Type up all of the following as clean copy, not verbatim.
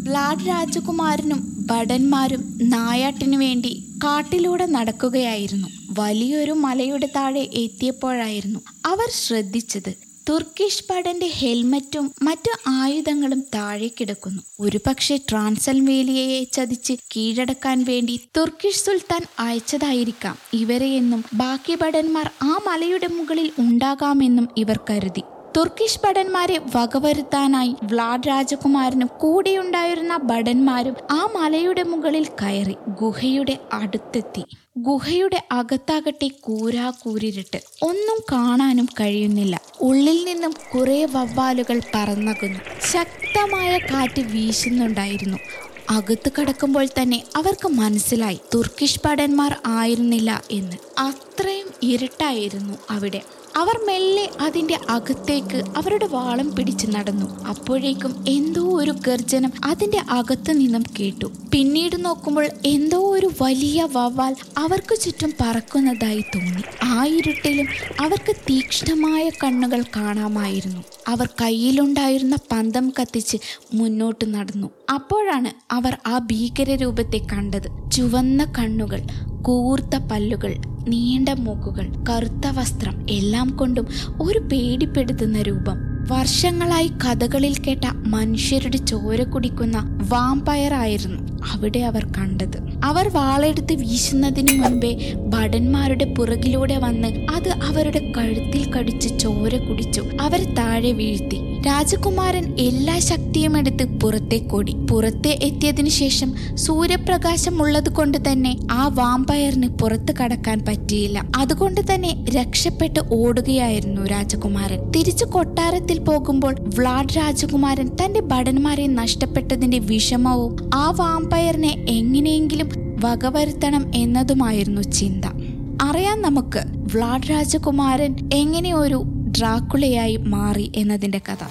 Vlad രാജകുമാരനും ഭടന്മാരും നായാട്ടിനു വേണ്ടി കാട്ടിലൂടെ നടക്കുകയായിരുന്നു. വലിയൊരു മലയുടെ താഴെ എത്തിയപ്പോഴായിരുന്നു അവർ ശ്രദ്ധിച്ചത് തുർക്കിഷ് ഭടന്റെ ഹെൽമറ്റും മറ്റു ആയുധങ്ങളും താഴെ കിടക്കുന്നു. ഒരുപക്ഷെ ട്രാൻസൽവേനിയയെ ചതിച്ച് കീഴടക്കാൻ വേണ്ടി തുർക്കിഷ് സുൽത്താൻ അയച്ചതായിരിക്കാം ഇവരെയെന്നും ബാക്കി ഭടന്മാർ ആ മലയുടെ മുകളിൽ ഉണ്ടാകാമെന്നും ഇവർ കരുതി. തുർക്കിഷ് ഭടന്മാരെ വകവരുത്താനായി വ്ലാഡ് രാജകുമാരനും കൂടെയുണ്ടായിരുന്ന ഭടന്മാരും ആ മലയുടെ മുകളിൽ കയറി ഗുഹയുടെ അടുത്തെത്തി. ഗുഹയുടെ അകത്താകട്ടെ കൂരിരുട്ട്, ഒന്നും കാണാനും കഴിയുന്നില്ല. ഉള്ളിൽ നിന്നും കുറെ വവ്വാലുകൾ പറന്നകുന്നു. ശക്തമായ കാറ്റ് വീശുന്നുണ്ടായിരുന്നു. അകത്ത് കടക്കുമ്പോൾ തന്നെ അവർക്ക് മനസ്സിലായി തുർക്കിഷ് ഭടന്മാർ ആയിരുന്നില്ല എന്ന്. അത്രയും ഇരുട്ടായിരുന്നു അവിടെ. അവർ മെല്ലെ അതിന്റെ അകത്തേക്ക് അവരുടെ വാളം പിടിച്ച് നടന്നു. അപ്പോഴേക്കും എന്തോ ഒരു ഗർജനം അതിന്റെ അകത്തു നിന്നും കേട്ടു. പിന്നീട് നോക്കുമ്പോൾ എന്തോ ഒരു വലിയ വവ്വാൽ അവർക്ക് ചുറ്റും പറക്കുന്നതായി തോന്നി. ആ ഇരുട്ടിലും അവർക്ക് തീക്ഷ്ണമായ കണ്ണുകൾ കാണാമായിരുന്നു. അവർ കയ്യിലുണ്ടായിരുന്ന പന്തം കത്തിച്ച് മുന്നോട്ട് നടന്നു. അപ്പോഴാണ് അവർ ആ ഭീകര രൂപത്തെ കണ്ടത്. ചുവന്ന കണ്ണുകൾ, കൂർത്ത പല്ലുകൾ, നീണ്ട മൂക്കുകൾ, കറുത്ത വസ്ത്രം, എല്ലാം കൊണ്ടും ഒരു പേടിപ്പെടുത്തുന്ന രൂപം. വർഷങ്ങളായി കഥകളിൽ കേട്ട മനുഷ്യരുടെ ചോര കുടിക്കുന്ന വാമ്പയറായിരുന്നു അവിടെ അവർ കണ്ടത്. അവർ വാളെടുത്ത് വീശുന്നതിന് മുൻപേ ഭടന്മാരുടെ പുറകിലൂടെ വന്ന് അത് അവരുടെ കഴുത്തിൽ കടിച്ച് ചോര കുടിച്ചു അവരെ താഴെ വീഴ്ത്തി. രാജകുമാരൻ എല്ലാ ശക്തിയും എടുത്ത് പുറത്തേക്കോടി. പുറത്തെ എത്തിയതിനു ശേഷം സൂര്യപ്രകാശം ഉള്ളത് കൊണ്ട് തന്നെ ആ വാമ്പയറിന് പുറത്ത് കടക്കാൻ പറ്റിയില്ല. അതുകൊണ്ട് തന്നെ രക്ഷപ്പെട്ട് ഓടുകയായിരുന്നു രാജകുമാരൻ. തിരിച്ചു കൊട്ടാരത്തിൽ പോകുമ്പോൾ വ്ലാഡ് രാജകുമാരൻ തന്റെ ഭടന്മാരെ നഷ്ടപ്പെട്ടതിന്റെ വിഷമവും ആ വാമ്പയറിനെ എങ്ങനെയെങ്കിലും വകവരുത്തണം എന്നതുമായിരുന്നു ചിന്ത. അറിയാം നമുക്ക് വ്ലാഡ് രാജകുമാരൻ എങ്ങനെ ഒരു ഡ്രാക്കുളയായി മാറി എന്നതിന്റെ കഥ.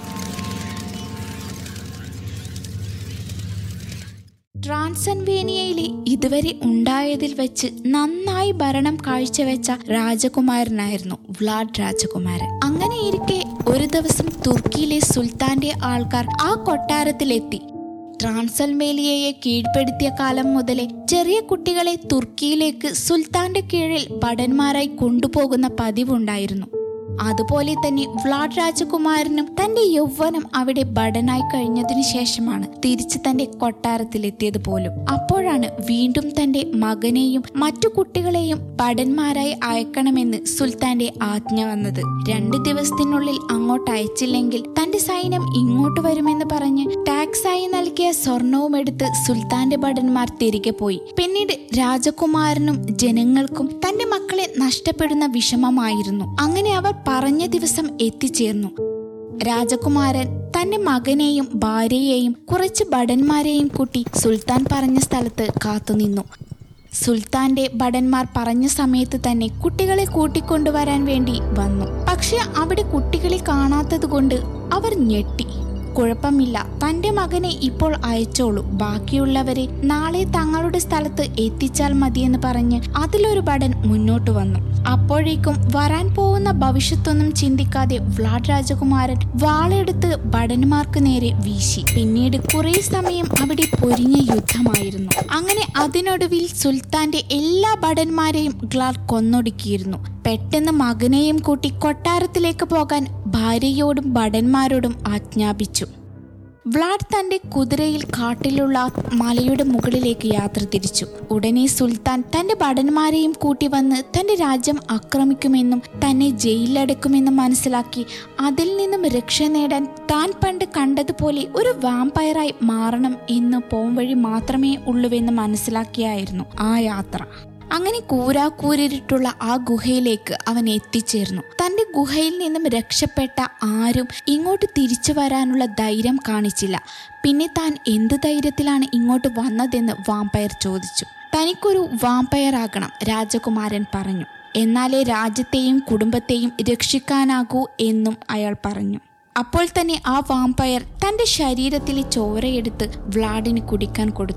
ട്രാൻസൽവേനിയയിലെ ഇതുവരെ ഉണ്ടായതിൽ വെച്ച് നന്നായി ഭരണം കാഴ്ചവെച്ച രാജകുമാരനായിരുന്നു വ്ലാഡ് രാജകുമാരൻ. അങ്ങനെയിരിക്കെ ഒരു ദിവസം തുർക്കിയിലെ സുൽത്താന്റെ ആൾക്കാർ ആ കൊട്ടാരത്തിലെത്തി. ട്രാൻസൽവേനിയയെ കീഴ്പ്പെടുത്തിയ കാലം മുതലേ ചെറിയ കുട്ടികളെ തുർക്കിയിലേക്ക് സുൽത്താന്റെ കീഴിൽ ഭടന്മാരായി കൊണ്ടുപോകുന്ന പതിവുണ്ടായിരുന്നു. അതുപോലെ തന്നെ വ്ലാഡ് രാജകുമാരനും തന്റെ യൗവനം അവിടെ ഭടനായി കഴിഞ്ഞതിനു ശേഷമാണ് തിരിച്ച് തന്റെ കൊട്ടാരത്തിലെത്തിയത് പോലും. അപ്പോഴാണ് വീണ്ടും തന്റെ മകനെയും മറ്റു കുട്ടികളെയും ഭടന്മാരായി അയക്കണമെന്ന് സുൽത്താന്റെ ആജ്ഞ വന്നത്. 2 ദിവസത്തിനുള്ളിൽ അങ്ങോട്ട് അയച്ചില്ലെങ്കിൽ തന്റെ സൈന്യം ഇങ്ങോട്ട് വരുമെന്ന് പറഞ്ഞ് ടാക്സായി നൽകിയ സ്വർണവും എടുത്ത് സുൽത്താന്റെ ഭടന്മാർ തിരികെ പോയി. പിന്നീട് രാജകുമാരനും ജനങ്ങൾക്കും തന്റെ മക്കളെ നഷ്ടപ്പെടുന്ന വിഷമമായിരുന്നു. അങ്ങനെ അവർ പറഞ്ഞ ദിവസം എത്തിച്ചേർന്നു. രാജകുമാരൻ തന്റെ മകനെയും ഭാര്യയെയും കുറച്ച് ഭടന്മാരെയും കൂട്ടി സുൽത്താൻ പറഞ്ഞ സ്ഥലത്ത് കാത്തുനിന്നു. സുൽത്താന്റെ ഭടന്മാർ പറഞ്ഞ സമയത്ത് തന്നെ കുട്ടികളെ കൂട്ടിക്കൊണ്ടുവരാൻ വേണ്ടി വന്നു. പക്ഷെ അവിടെ കുട്ടികളെ കാണാത്തത് കൊണ്ട് അവർ ഞെട്ടി. കുഴപ്പമില്ല, തന്റെ മകനെ ഇപ്പോൾ അയച്ചോളൂ, ബാക്കിയുള്ളവരെ നാളെ തങ്ങളുടെ സ്ഥലത്ത് എത്തിച്ചാൽ മതിയെന്ന് പറഞ്ഞ് അതിലൊരു ഭടൻ മുന്നോട്ട് വന്നു. അപ്പോഴേക്കും വരാൻ പോകുന്ന ഭവിഷ്യത്തൊന്നും ചിന്തിക്കാതെ വ്ലാഡ് രാജകുമാരൻ വാളെടുത്ത് ഭടന്മാർക്ക് നേരെ വീശി. പിന്നീട് കുറെ സമയം അവിടെ പൊരിഞ്ഞ യുദ്ധമായിരുന്നു. അങ്ങനെ അതിനൊടുവിൽ സുൽത്താന്റെ എല്ലാ ഭടന്മാരെയും വ്ലാഡ് കൊന്നൊടുക്കിയിരുന്നു. പെട്ടെന്ന് മകനെയും കൂട്ടി കൊട്ടാരത്തിലേക്ക് പോകാൻ ഭാര്യയോടും ഭടന്മാരോടും ആജ്ഞാപിച്ചു. വ്ലാഡ് തന്റെ കുതിരയിൽ കാട്ടിലുള്ള മലയുടെ മുകളിലേക്ക് യാത്ര തിരിച്ചു. ഉടനെ സുൽത്താൻ തന്റെ ഭടന്മാരെയും കൂട്ടി വന്ന് തന്റെ രാജ്യം ആക്രമിക്കുമെന്നും തന്നെ ജയിലിലടക്കുമെന്നും മനസ്സിലാക്കി അതിൽ നിന്നും രക്ഷ നേടാൻ താൻ പണ്ട് കണ്ടതുപോലെ ഒരു വാമ്പയറായി മാറണം എന്ന് പോംവഴി മാത്രമേ ഉള്ളുവെന്ന് മനസ്സിലാക്കിയായിരുന്നു ആ യാത്ര. അങ്ങനെ കൂരിരുട്ടുള്ള ആ ഗുഹയിലേക്ക് അവൻ എത്തിച്ചേർന്നു. തന്റെ ഗുഹയിൽ നിന്നും രക്ഷപ്പെട്ട ആരും ഇങ്ങോട്ട് തിരിച്ചു വരാനുള്ള ധൈര്യം കാണിച്ചില്ല. പിന്നെ താൻ എന്ത് ധൈര്യത്തിലാണ് ഇങ്ങോട്ട് വന്നതെന്ന് വാമ്പയർ ചോദിച്ചു. തനിക്കൊരു വാമ്പയറാകണം, രാജകുമാരൻ പറഞ്ഞു. എന്നാലേ രാജ്യത്തെയും കുടുംബത്തെയും രക്ഷിക്കാനാകൂ എന്നും അയാൾ പറഞ്ഞു. അപ്പോൾ തന്നെ ആ വാമ്പയർ തന്റെ ശരീരത്തിലെ ചോരയെടുത്ത് വ്ലാഡിന് കുടിക്കാൻ കൊടുത്തു.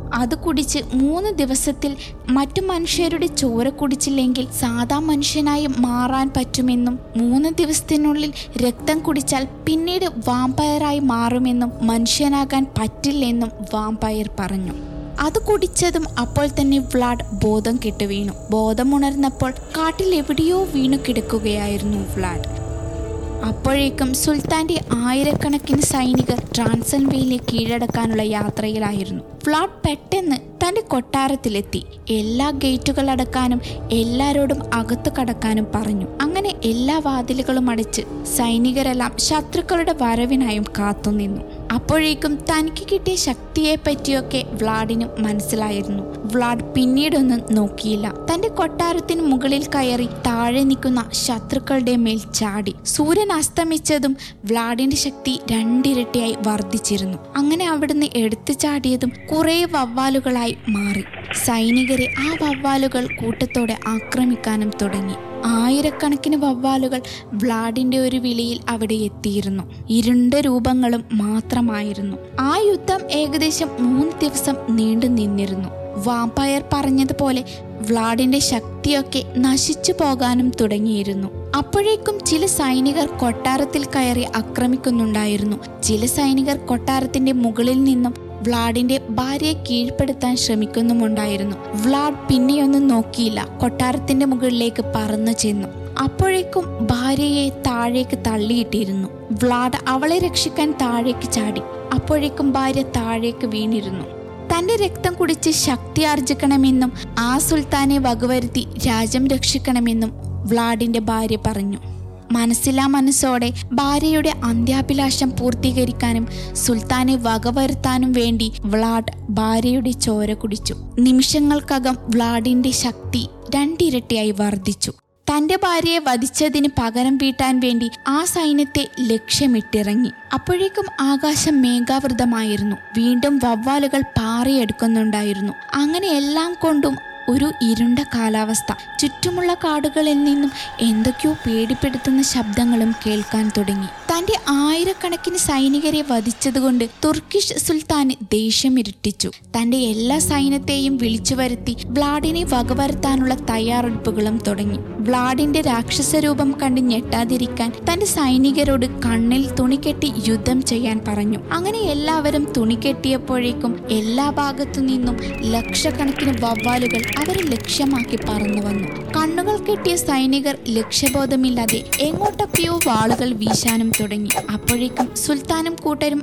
അത് കുടിച്ച് 3 ദിവസത്തിൽ മറ്റു മനുഷ്യരുടെ ചോര കുടിച്ചില്ലെങ്കിൽ സാധാ മനുഷ്യനായി മാറാൻ പറ്റുമെന്നും 3 ദിവസത്തിനുള്ളിൽ രക്തം കുടിച്ചാൽ പിന്നീട് വാമ്പയറായി മാറുമെന്നും മനുഷ്യനാകാൻ പറ്റില്ലെന്നും വാമ്പയർ പറഞ്ഞു. അത് കുടിച്ചതും അപ്പോൾ തന്നെ വ്ലാഡ് ബോധം കെട്ടു വീണു. ബോധമുണർന്നപ്പോൾ കാട്ടിൽ എവിടെയോ വീണു കിടക്കുകയായിരുന്നു വ്ലാഡ്. അപ്പോഴേക്കും സുൽത്താന്റെ ആയിരക്കണക്കിന് സൈനികർ ട്രാൻസിൽവേനിയ കീഴടക്കാനുള്ള യാത്രയിലായിരുന്നു. വ്ലാഡ് പെട്ടെന്ന് തന്റെ കൊട്ടാരത്തിലെത്തി. എല്ലാ ഗേറ്റുകൾ അടക്കാനും എല്ലാരോടും അകത്തു കടക്കാനും പറഞ്ഞു. അങ്ങനെ എല്ലാ വാതിലുകളും അടച്ച് സൈനികരെല്ലാം ശത്രുക്കളുടെ വരവിനായും കാത്തുനിന്നു. അപ്പോഴേക്കും തനിക്ക് കിട്ടിയ ശക്തിയെ പറ്റിയൊക്കെ വ്ലാഡിന് മനസ്സിലായിരുന്നു. വ്ലാഡ് പിന്നീടൊന്നും നോക്കിയില്ല. തന്റെ കൊട്ടാരത്തിന് മുകളിൽ കയറി താഴെ നിൽക്കുന്ന ശത്രുക്കളുടെ മേൽ ചാടി. സൂര്യൻ അസ്തമിച്ചതും വ്ലാഡിന്റെ ശക്തി 2 ഇരട്ടിയായി വർദ്ധിച്ചിരുന്നു. അങ്ങനെ അവിടുന്ന് എടുത്തു ചാടിയതും കുറെ വവ്വാലുകളായി മാറി. സൈനികരെ ആ വവ്വാലുകൾ കൂട്ടത്തോടെ ആക്രമിക്കാനും തുടങ്ങി. ആയിരക്കണക്കിന് വവ്വാലുകൾ വ്ലാഡിന്റെ ഒരു വിളിയിൽ അവിടെ എത്തിയിരുന്നു. ഇരുണ്ട രൂപങ്ങളും മാത്രമായിരുന്നു. ആ യുദ്ധം ഏകദേശം 3 ദിവസം നീണ്ടു നിന്നിരുന്നു. വാമ്പയർ പറഞ്ഞതുപോലെ വ്ലാഡിന്റെ ശക്തിയൊക്കെ നശിച്ചു പോകാനും തുടങ്ങിയിരുന്നു. അപ്പോഴേക്കും ചില സൈനികർ കൊട്ടാരത്തിൽ കയറി ആക്രമിക്കുന്നുണ്ടായിരുന്നു. ചില സൈനികർ കൊട്ടാരത്തിന്റെ മുകളിൽ നിന്നും വ്ലാഡിന്റെ ഭാര്യയെ കീഴ്പ്പെടുത്താൻ ശ്രമിക്കുന്നുമുണ്ടായിരുന്നു. വ്ലാഡ് പിന്നെയൊന്നും നോക്കിയില്ല. കൊട്ടാരത്തിന്റെ മുകളിലേക്ക് പറന്നു ചെന്നു. അപ്പോഴേക്കും ഭാര്യയെ താഴേക്ക് തള്ളിയിട്ടിരുന്നു. വ്ലാഡ് അവളെ രക്ഷിക്കാൻ താഴേക്ക് ചാടി. അപ്പോഴേക്കും ഭാര്യ താഴേക്ക് വീണിരുന്നു. തന്റെ രക്തം കുടിച്ച് ശക്തി ആർജിക്കണമെന്നും ആ സുൽത്താനെ വകവരുത്തി രാജ്യം രക്ഷിക്കണമെന്നും വ്ലാഡിന്റെ ഭാര്യ പറഞ്ഞു. മനസ്സിലാ മനസ്സോടെ ഭാര്യയുടെ അന്ത്യാഭിലാഷം പൂർത്തീകരിക്കാനും സുൽത്താനെ വകവരുത്താനും വേണ്ടി വ്ലാഡ് ഭാര്യയുടെ ചോര കുടിച്ചു. നിമിഷങ്ങൾക്കകം വ്ലാഡിന്റെ ശക്തി 2 ഇരട്ടിയായി വർദ്ധിച്ചു. തന്റെ ഭാര്യയെ വധിച്ചതിന് പകരം വീട്ടാൻ വേണ്ടി ആ സൈന്യത്തെ ലക്ഷ്യമിട്ടിറങ്ങി. അപ്പോഴേക്കും ആകാശം മേഘാവൃതമായിരുന്നു. വീണ്ടും വവ്വാലുകൾ പാറിയെടുക്കുന്നുണ്ടായിരുന്നു. അങ്ങനെ എല്ലാം കൊണ്ടും ഒരു ഇരുണ്ട കാലാവസ്ഥ. ചുറ്റുമുള്ള കാടുകളിൽ നിന്നും എന്തൊക്കെയോ പേടിപ്പെടുത്തുന്ന ശബ്ദങ്ങളും കേൾക്കാൻ തുടങ്ങി. തന്റെ ആയിരക്കണക്കിന് സൈനികരെ വധിച്ചതുകൊണ്ട് തുർക്കിഷ് സുൽത്താന് ദേഷ്യമിരട്ടിച്ചു. തന്റെ എല്ലാ സൈന്യത്തെയും വിളിച്ചു വരുത്തി വ്ലാഡിനെ വകവരുത്താനുള്ള തയ്യാറെടുപ്പുകളും തുടങ്ങി. വ്ലാഡിന്റെ രാക്ഷസ രൂപം കണ്ട് ഞെട്ടാതിരിക്കാൻ തന്റെ സൈനികരോട് കണ്ണിൽ തുണികെട്ടി യുദ്ധം ചെയ്യാൻ പറഞ്ഞു. അങ്ങനെ എല്ലാവരും തുണികെട്ടിയപ്പോഴേക്കും എല്ലാ ഭാഗത്തു നിന്നും ലക്ഷക്കണക്കിന് വവ്വാലുകൾ അവരെ ലക്ഷ്യമാക്കി പറന്നു വന്നു. കണ്ണുകൾ കെട്ടിയ സൈനികർ ലക്ഷ്യബോധമില്ലാതെ എങ്ങോട്ടൊക്കെയോ വാളുകൾ വീശാനും തുടങ്ങി. അപ്പോഴേക്കും സുൽത്താനും കൂട്ടരും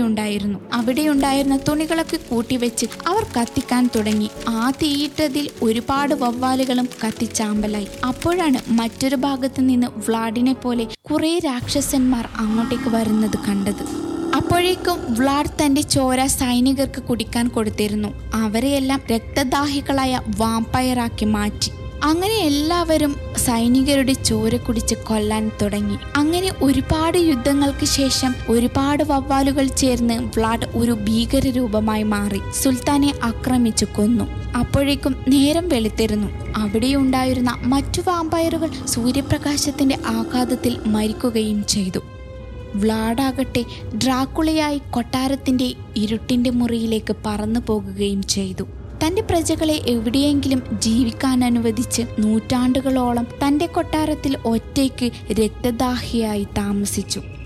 അവിടെയുണ്ടായിരുന്ന തുണികളൊക്കെ കൂട്ടിവെച്ച് അവർ കത്തിക്കാൻ തുടങ്ങി. ആ തീയിട്ടതിൽ ഒരുപാട് വവ്വാലുകളും കത്തിച്ചാമ്പലായി. അപ്പോഴാണ് മറ്റൊരു ഭാഗത്ത് നിന്ന് വ്ലാഡിനെ പോലെ കുറെ രാക്ഷസന്മാർ അങ്ങോട്ടേക്ക് വരുന്നത് കണ്ടത്. അപ്പോഴേക്കും വ്ലാഡ് തന്റെ ചോര സൈനികർക്ക് കുടിക്കാൻ കൊടുത്തിരുന്നു. അവരെയെല്ലാം രക്തദാഹികളായ വാമ്പയറാക്കി മാറ്റി. അങ്ങനെ എല്ലാവരും സൈനികരുടെ ചോര കുടിച്ച് കൊല്ലാൻ തുടങ്ങി. അങ്ങനെ ഒരുപാട് യുദ്ധങ്ങൾക്ക് ശേഷം ഒരുപാട് വവ്വാലുകൾ ചേർന്ന് വ്ലാഡ് ഒരു ഭീകര രൂപമായി മാറി സുൽത്താനെ ആക്രമിച്ചു കൊന്നു. അപ്പോഴേക്കും നേരം വെളുത്തിരുന്നു. അവിടെയുണ്ടായിരുന്ന മറ്റു വാമ്പയറുകൾ സൂര്യപ്രകാശത്തിന്റെ ആഘാതത്തിൽ മരിക്കുകയും ചെയ്തു. വ്ലാഡാകട്ടെ ഡ്രാക്കുളയായി കൊട്ടാരത്തിന്റെ ഇരുട്ടിന്റെ മുറിയിലേക്ക് പറന്നു പോകുകയും ചെയ്തു. തന്റെ പ്രജകളെ എവിടെയെങ്കിലും ജീവിക്കാൻ അനുവദിച്ച് നൂറ്റാണ്ടുകളോളം തന്റെ കൊട്ടാരത്തിൽ ഒറ്റയ്ക്ക് രക്തദാഹിയായി താമസിച്ചു.